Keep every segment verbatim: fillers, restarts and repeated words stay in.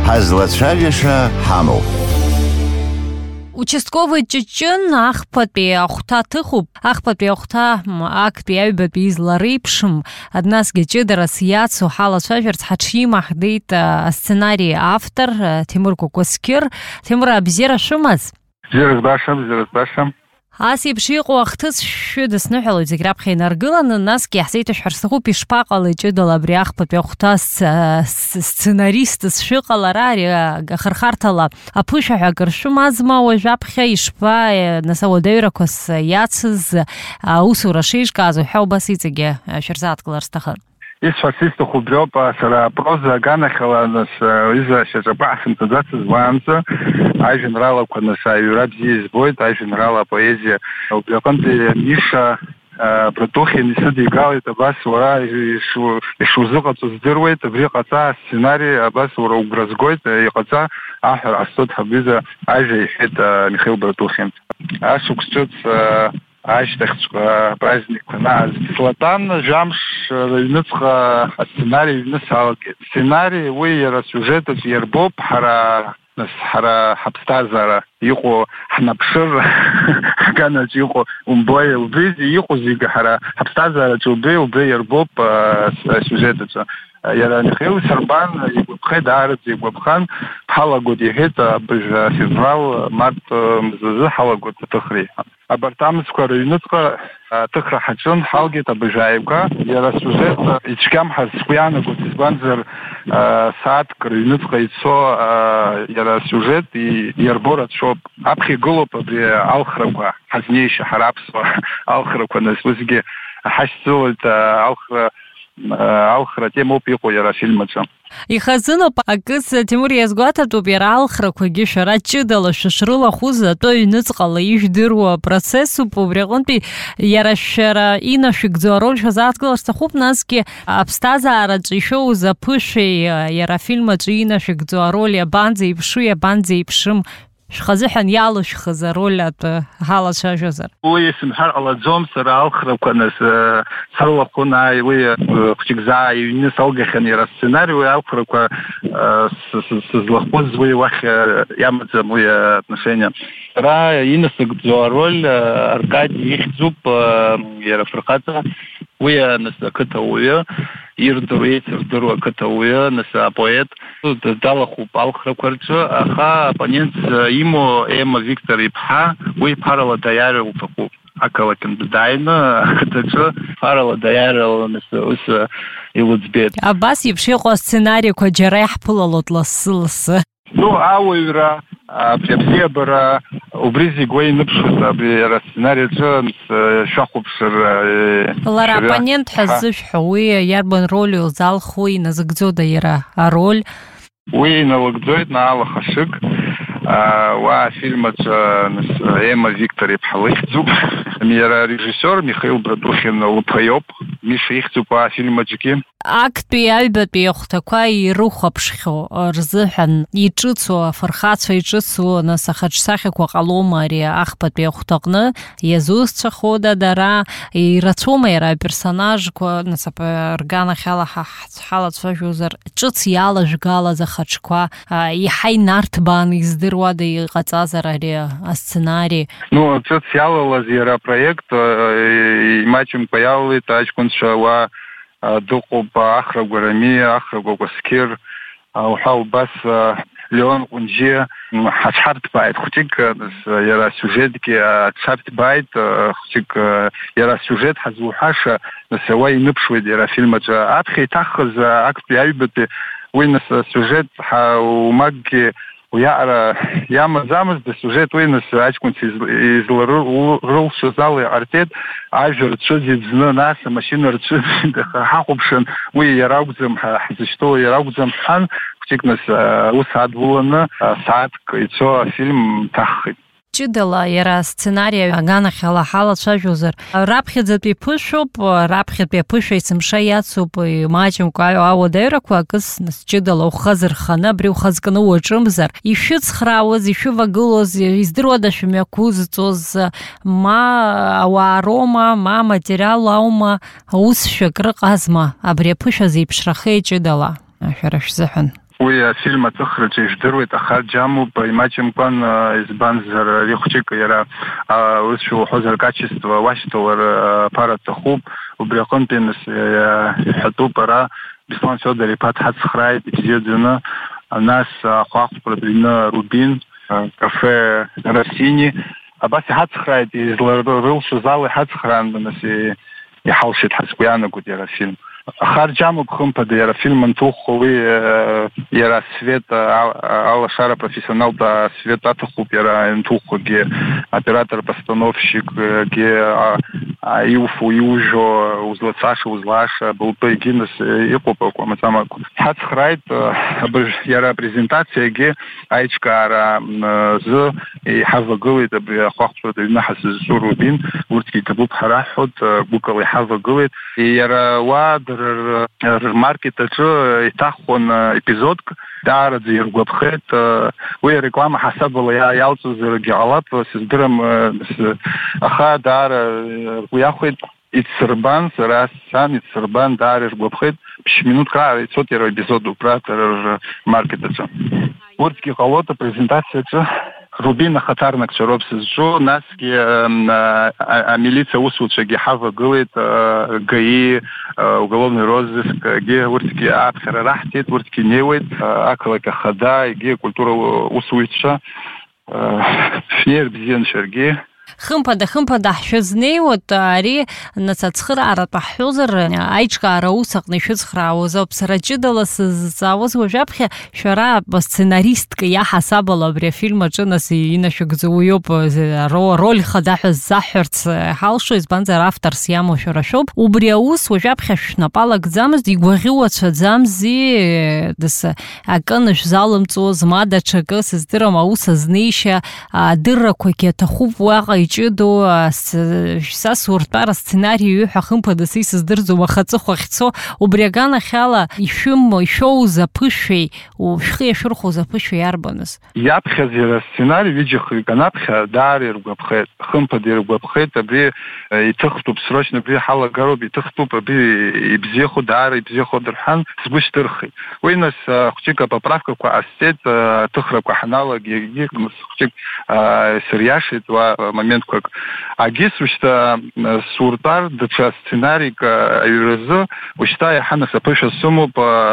Ҳазлацәажәаша ҳамоуп. Участковый Ҷыҷын ахԥатәи ахәҭа ҭыхуп, ахԥатәи ахәҭа актәи аҩбатәи изла реиԥшым, насгьы ҷыдарас иацу ҳалацәажәарц ҳаҽимаҳдеит асценарий автор Тимур Кәакәасқьыр. Тимур, абзиара шәымаз? Бзиара збашам, бзиара збашам. Ас еиԥш иҟоу ахҭыс шәыда сныҳәалоит зегь раԥхьа инаргыланы, насгьы иаҳзеиҭашәҳәар сҭахуп ишԥаҟалеи ҷыдала абри ахԥатәи ахәҭа сценаристс шәыҟалара ари ахырхарҭала аԥышәа ҳәа акыр шәымазма уажәаԥхьа, ишԥа нас ауадаҩрақәас иацыз аусура шеиҿкааз уҳәа убас иҵегьы шәырзааҭгылар сҭахын. Исҳәарц исҭаху убри ауп, сара апроза аганахьала нас иза шьаҿақәа ҳсымҭаӡацыз уаанӡа ажәеинраалақәа нас аҩра бзиа избоит, ажәеинраала апоезиа убри аҟынтәи Миша Братухин исыдигалеит, абас уара ишузыҟаҵо здыруеит, абри ҟаҵа асценарий абас уара угәра згоит, иҟаҵа аҳәара ҟасҵоит ҳабҩыза ажәа иҳәеит Михаил Братухин. Ашықәс ҿыц ашьҭахьҵәҟьа праздникқәа нааз Златан жәамш рыҩныҵҟа асценарий аҩны салгеит. Сценарий уи иара асиужетаҿ иарбоуп ҳара нас ҳара ҳаԥсҭазаара иҟоу ҳнаԥшыр ҳганаҿ иҟоу умбои, убри иҟоу зегьы ҳара ҳаԥсҭазаараҿ убри убри иарбоуп асиужетаҿы. Иара Михаил Сарбан игәаԥхеит, аараӡа игәаԥхан, ҳалагоит иҳәеит абыжә феврал март мзазы ҳалагоит аҭыхра иҳәан. Абарҭ амзқәа рыҩныҵҟа аҭыхра ҳаҿын, ҳалгеит абыжә ааигәа, иара асиужет ицәгьамҳарц сгәы иаанагоит, избанзар сааҭк рыҩныҵҟа ицо иара асиужет иарбо рацәоуп. Аԥхьа игылоуп абри алхрақәа ҳазнеишьа ҳара аԥсуа алхрақәа, нас усгьы ҳашьцылоит алхра алхра темоуп иҟоу иара афильм аҿы. Ихазыноуп акыс, Тимур, иазгәаҭатәуп иара алхрақәагьы шәара ҷыдала шәышрылахәыз атәы аҩныҵҟала ижәдыруа апроцессуп, убри аҟынтәи иара шәара инашәыгӡо ароль шәазааҭгылар сҭахуп, насгьы аԥсҭазаараҿы ишәоуз аԥышәеи иара афильм аҿы инашәыгӡо ароль иабанӡа иԥшу, иабанӡа иԥшым, шәхазыҳәан иалышәхыз ароль атәы ҳалацәажәозар. Уи исымҳәар ҟалаӡом, сара алхрақәа нас срылахәын, уи хәҷык заа иҩны салгахьан иара асценарий, уи алхрақәа сызлахәыз уи уахь иамаӡам уи отношение. Сара инасыгӡо ароль Аркадий ихьӡуп, иара фырхаҵа, уи нас ақыҭауаҩы, ирдыруа еицырдыруа ақыҭауаҩы, нас апоет далахәуп алхрақәа рҿы, аха оппонент имоу Ема Виктор иԥҳа, уи ԥарала даиара лҭахуп. Ақалақьынтә дааины ақыҭаҿы ԥарала даиарала нас ус илыӡбеит. Абас еиԥш иҟоу асценариқәа џьара иаҳԥылалоит лассы-лассы. Ну, ауаҩра, абри абзиабара, убри зегь уа иныԥшуеит, абри иара асценарий аҿы шәахәаԥшыр. Лара оппонент ҳәа ззышәҳәо, уи иарбан роль илзалхуа, иназыгӡода иара ароль? Уи иналыгӡоит Наала Хашык, уа афильм аҿы Ема Виктор иԥҳа лыхьӡуп, иара арежиссер Михаил Братухин лыԥа иоуп, Миша ихьӡуп афильм аҿгьы. Актәи аҩбатәи ахәҭақәа ирыхәаԥшхьоу рзыҳәан иҿыцу, афырхацәа иҿыцу, нас ахаҿсахьақәа ҟалома ари ахԥатәи ахәҭаҟны, иазусҭцәахода дара, ирацәоума иара аперсонажқәа, нас рганахьала ҳалацәажәозар, ҿыц иалажәгалаз ахаҿқәа, иаҳа инарҭбааны издыруада иҟаҵазар ари асценарий? Ну, ҿыц иалалаз иара апроект имаҷымкәа иалалеит аҷкәынцәа, уа дыҟоуп Ахра Гәарами, Ахра Кәакәасқьыр, уҳәа убас Леон Ҟәынџьиа, ҳаҽҳарҭбааит хәҷык, иара асиужетгьы аҽҳарҭбааит хәҷык, иара асиужет ҳазуҳәаша, нас уа иныԥшуеит иара афильм аҿы. Аԥхьа иҭаххыз актәи аҩбатәи уи нас асиужет умакгьы уиаҟара иамаӡамызт, асиужет уи нас аҷкәынцәа изларылшоз ала иҟарҵеит, ажәа рцәыӡит зны, нас амашьына рцәыӡит, ҳахәаԥшын, уи иара акәӡам, ҳзышьҭоу иара акәӡам ҳҳәан, хәҷык нас ус адгыланы сааҭк ицо афильм ҭаххит. Ҷыдала иара асценарий аганахьала ҳалацәажәозар, раԥхьаӡатәи ԥышәоуп, раԥхьатәи аԥышәа есымша иацуп, имаҷымкәа ауадаҩрақәа акыс нас ҷыдала ухазырханы, абри ухазкны уаҿымзар, ишәыцхраауаз, ишәывагылоз, издыруада шәымҩақәызҵоз, ма ауаа роума, ма аматериал аума, усшәак рыҟазма, абри аԥышәа зеиԥшрахеи ҷыдала, шәара шәзыҳәан? уи афильм аҵыхраҿы иждыруеит, аха џьамуп имаҷымкәан избанзар ари хәҷык иара урысшәа уҳәозар акачество уашьҭалар аԥара аҭахуп, убри аҟынтәи нас иҳәатәуп ара Беслан Фиодор-иԥа дҳацхрааит ибзиаӡаны, нас ахәаахәҭратә ҩны Рубин, кафе Россини, абас иҳацхрааит, изларылшоз ала иҳацхраан, нас иҳалшеит ҳазгәы иаанагоит иара афильм. Аха рџьамуп хымԥада иара афильм анҭухо уи иара асвет алашара профессионалтә асвет аҭахуп иара ианҭухогьы оператор-постановщикгьы иуфо, иужәо, узлацаша, узлааша былтәы егьи нас иҟоуп маӡамақәа. Ҳацхрааит иара апрезентациагьы аиҿкааразы иҳавагылеит абри ахәаахәҭратә ҩны ҳазызzu Рубин, урҭгьы иҭабуп ҳраҳәоит, гәыкала иҳавагылеит. Иара уа рмаркет аҿы иҭахуан епизодк, даараӡа иргәаԥхеит, уи ареклама ҳасабала иалҵызаргьы ҟалап, сыздырам, аха даара ргәы иахәеит, ицрбан, сара сан ицрбан, даара иргәаԥхеит, ԥшь минуҭк раара ицоит иара епизод убра рмаркет аҿы. Урҭгьы ҟалоит апрезентациаҿы. Рубин ахаҭарнакцәа роуп сызҿу, насгьы амилициа аусуцәагьы ҳавагылеит, гаи, уголовный розыскгьы урҭгьы аԥхьара раҳҭеит, урҭгьы инеиуеит, ақалақь ахада, егьи акультура усуҩцәа, шәнеир бзиан шәаргьы. Хымԥада, хымԥада ҳшәызнеиуеит, ари нас ацхырааратәы ҳҳәозар, аиҿкаара аус аҟны ишәыцхраауаз ауп. Сара ҷыдала сызҵаауаз уажәаԥхьа шәара сценаристка иаҳасабала абри афильм аҿы нас инашәыгӡо уиоуп роль хада ҳәа ззаҳҳәарц ҳалшо, избанзар авторс иамоу шәара шәоуп. Убри аус уажәаԥхьа шәнапалагӡамызт, игәаӷьуацәаӡамзи, акы нышәзалымҵуаз, ма даҽакы, сыздырам, аус азнеишьа, адыррақәагьы аҭахуп уаҟа иҷыдоу, са суртәара асценариа ҩыҳәа хымԥада са исыздырӡом, аха аҵыхәа ахьцо, убри аганахьала ишәоуз аԥышәеи, шәхы иашәырхәоз аԥышәеи иарбаныз? Иаԥхьаз иара асценариа ҩыџьахҩык анаԥхьа даара иргәаԥхеит, хымԥада иргәаԥхеит, абри иҭыхтәуп, срочно абри ҳалагароуп, иҭыхтәуп, абри ибзиахо, даара ибзиахо дырҳәан, сгәы шьҭырхит. Уи нас хәҷык апоправкақәа ҟасҵеит, аҭыхрақәа ҳаналаг, егьи хәҷык сыриашеит уа моментқәак. Агьыс ушьҭа суртәар даҽа сценарик аҩразы, ушьҭа иаҳа нас аԥышәа сымоуп,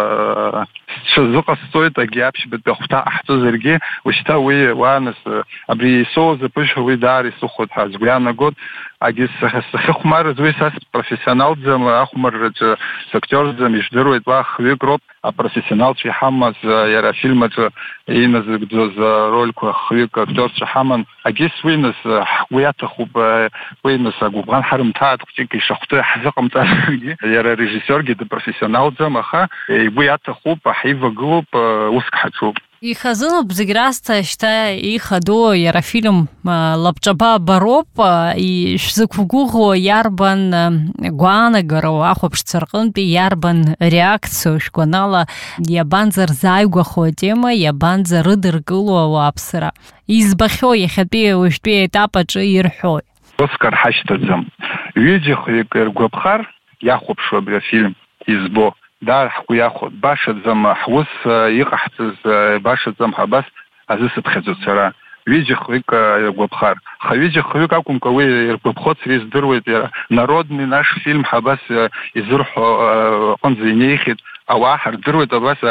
сҽазыҟасҵоит, агьи аԥшьбатәи ахәҭа ҟаҳҵозаргьы, ушьҭа уи уа нас абри исоуз аԥышәа уи даара исыхәоит ҳәа сгәы иаанагоит. Агьи сахьыхәмарыз уи са профессионалӡам, ахәмарраҿы сактиорӡам, иждыруеит уа хҩык роуп, апрофессионалцәа иҳамаз иара афильм аҿы иназыгӡоз рольқәа хҩык актерцәа ҳаман. Агьис уи нас ҳгәы иаҭахуп, уи нас агәыбӷан ҳарымҭааит, хәҷык ишахәҭы ҳзыҟамҵазаргьы, иара арежиссиоргьы дпрофессионалӡам, аха игәы иаҭахуп, ҳивагылоуп, уск ҳаҿуп. Ихазынуп зегь расҭа шьҭа ихадоу иара афильм лабҿаба бароуп, ишәзықәгәыӷуа иарбан гәаанагароу ахәаԥшцәа рҟынтәи, иарбан реакциоу шәгәанала, иабанӡа рзааигәахо атема, иабанӡа рыдыркыло ауааԥсыра? Избахьоу иахьатәи уажәтәи аетап аҿы ирҳәои? Оскар ҳашьҭаӡам. Ҩыџьахҩык иргәаԥхар иахәаԥшуа абри афильм избо. Даара ҳгәы иахәоит, башаӡам ҳус иҟаҳҵаз, башаӡам абас азысыԥхьаӡоит сара. Ҩыџьахҩык иргәаԥхар. Аха ҩыџьахҩык акәымкәа уи иргәаԥхоцыр издыруеит, народный наш фильм ҳабас изырҳәо аҟынӡа инеихьеит, ауаа ҳардыруеит абас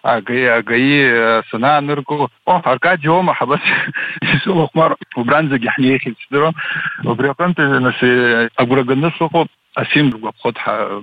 агаи санаанырго, о, Аркадио ома ҳабас исылахәмароуп, убранӡагьы ҳнеихьеит сыздыруам. Убри аҟынтәи нас агәра ганы сыҟоуп, афильм ргәаԥхоит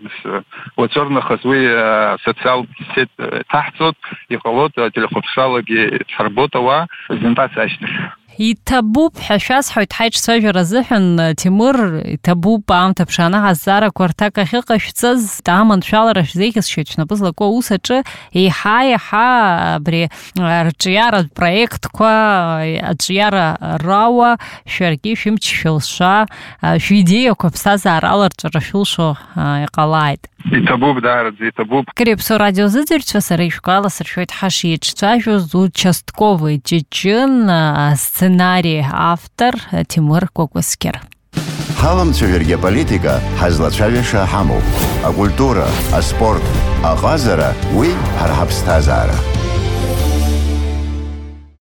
уаҵәырнахыс уи социалтә сет ҭаҳҵоит, иҟалоит телехәаԥшралагьы ҳарбоит ауаа презентациа ашьҭахь. Иҭабуп ҳәа шәасҳәоит ҳаиҿцәажәара азыҳәан, Тимур, иҭабуп аамҭа ԥшааны ҳазҵаарақәа рҭак ахьыҟашәҵаз, аманшәалара шәзеиӷьасшьоит шәнапы злаку аус аҿы, еиҳа-еиҳа абри рҿиаратә проектқәа, аҿиара рауа, шәаргьы шәымч шәылша, шәидеиақәа ԥсҭазаарала рҿара шәылшо иҟалааит. Иҭабуп, даараӡа иҭабуп. Креԥсо радиозыӡырҩцәа, сара ишәкаласыршәоит ҳашиҿцәажәоз участковый ҷыҷын сценарий автор Тимур Кәакәасқьыр. Ҳаламцәажәаргьы аполитика ҳазлацәажәаша ҳамоуп. Акультура, аспорт, аҟазара, уи ҳара ҳаԥсҭазаара.